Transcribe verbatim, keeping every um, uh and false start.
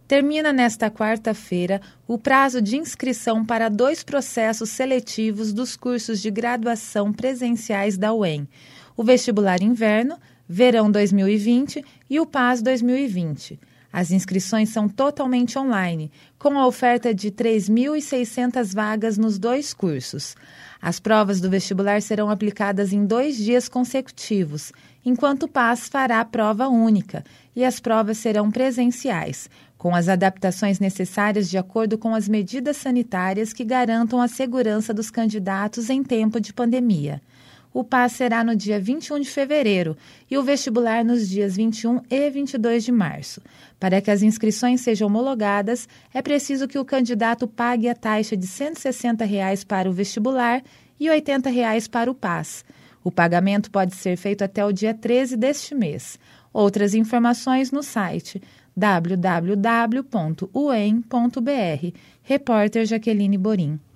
Termina nesta quarta-feira o prazo de inscrição para dois processos seletivos dos cursos de graduação presenciais da U E M, o Vestibular Inverno, Verão dois mil e vinte e o P A S dois mil e vinte. As inscrições são totalmente online, com a oferta de três mil e seiscentas vagas nos dois cursos. As provas do vestibular serão aplicadas em dois dias consecutivos, enquanto o P A S fará a prova única e as provas serão presenciais, com as adaptações necessárias de acordo com as medidas sanitárias que garantam a segurança dos candidatos em tempo de pandemia. O P A S será no dia vinte e um de fevereiro e o vestibular nos dias vinte e um e vinte e dois de março. Para que as inscrições sejam homologadas, é preciso que o candidato pague a taxa de cento e sessenta reais para o vestibular e oitenta reais para o P A S. O pagamento pode ser feito até o dia treze deste mês. Outras informações no site w w w ponto u e m ponto b r. Repórter Jaqueline Borim.